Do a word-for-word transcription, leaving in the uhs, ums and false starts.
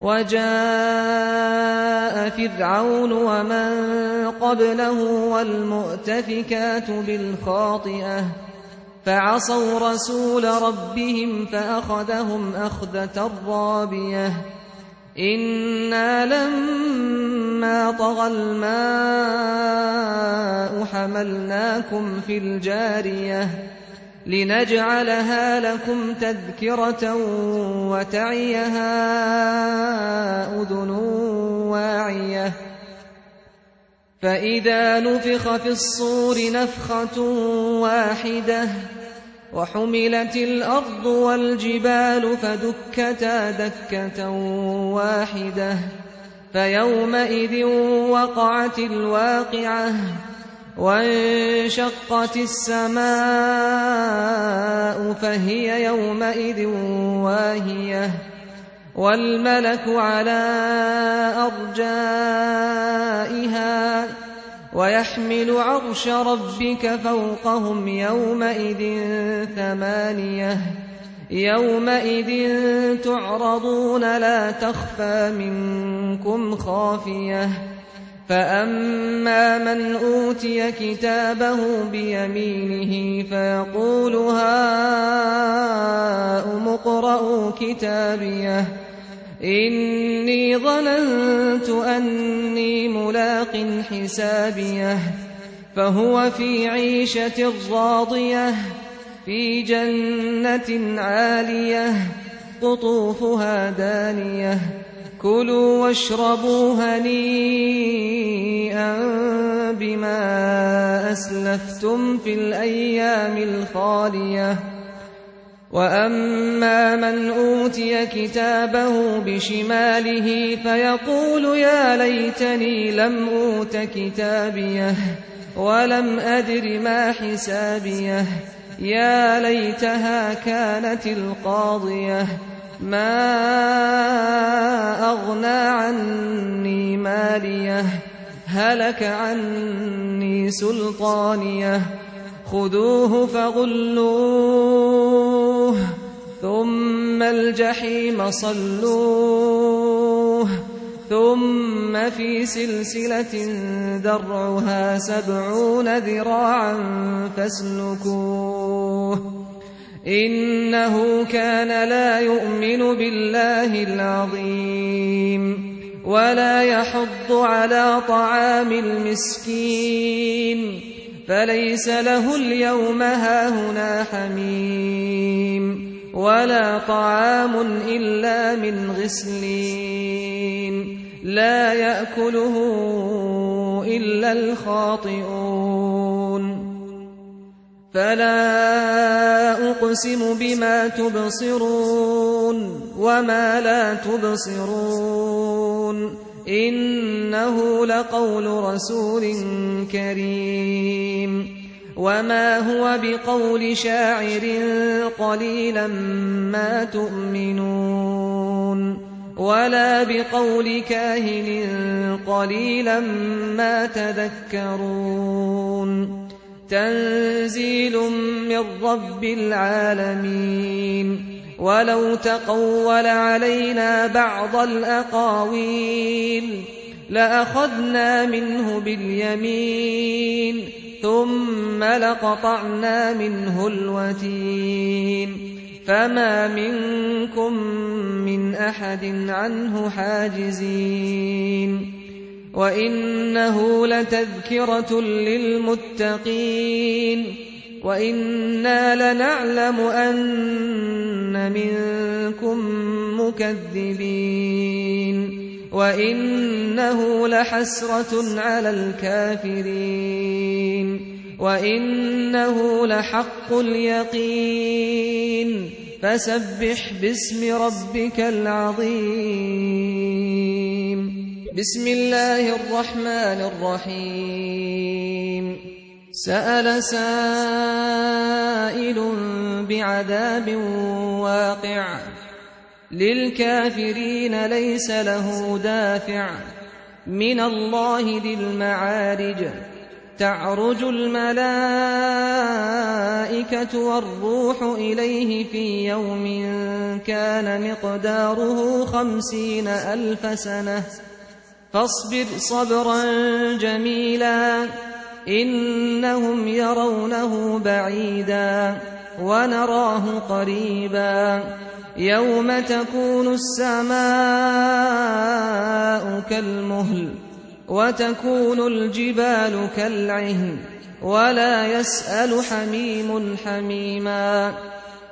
وجاء فرعون ومن قبله والمؤتفكات بالخاطئة فعصوا رسول ربهم فأخذهم أخذة رابية إنا لما طغى الماء حملناكم في الجارية لنجعلها لكم تذكرة وتعيها أذن واعية فإذا نفخ في الصور نفخة واحدة وحملت الأرض والجبال فدكتا دكة واحدة فيومئذ وقعت الواقعة وانشقت السماء فهي يومئذ واهية والملك على أرجائها ويحمل عرش ربك فوقهم يومئذ ثمانية يومئذ تعرضون لا تخفى منكم خافية فأما من أوتي كتابه بيمينه فيقول هاؤم اقرءوا كتابيه إني ظننت أني ملاق حسابيه فهو في عيشة راضية في جنة عالية قطوفها دانية كلوا واشربوا هنيئا بما أسلفتم في الأيام الخالية وأما من أوتي كتابه بشماله فيقول يا ليتني لم أوت كتابيه ولم أدر ما حسابيه يا ليتها كانت القاضية ما أغنى عني ماليه هلك عني سلطانيه خذوه فغلوه ثم الجحيم صلوه ثم في سلسلة ذرعها سبعون ذراعا فاسلكوه إنه كان لا يؤمن بالله العظيم ولا يحض على طعام المسكين فليس له اليوم هاهنا حميم ولا طعام إلا من غسلين لا يأكله إلا الخاطئون فلا أقسم بما تبصرون وما لا تبصرون إنه لقول رسول كريم وما هو بقول شاعر قليلا ما تؤمنون ولا بقول كاهن قليلا ما تذكرون تنزيل من رب العالمين ولو تقول علينا بعض الأقاويل لأخذنا منه باليمين ثم لقطعنا منه الوتين فما منكم من أحد عنه حاجزين وإنه لتذكرة للمتقين وإنا لنعلم أن منكم مكذبين وإنه لحسرة على الكافرين وإنه لحق اليقين فسبح باسم ربك العظيم بسم الله الرحمن الرحيم سأل سائل بعذاب واقع للكافرين ليس له دافع من الله ذي المعارج تعرج الملائكة والروح إليه في يوم كان مقداره خمسين ألف سنة فاصبر صبرا جميلا إنهم يرونه بعيدا ونراه قريبا يوم تكون السماء كالمهل وتكون الجبال كالعهن ولا يسأل حميم حميما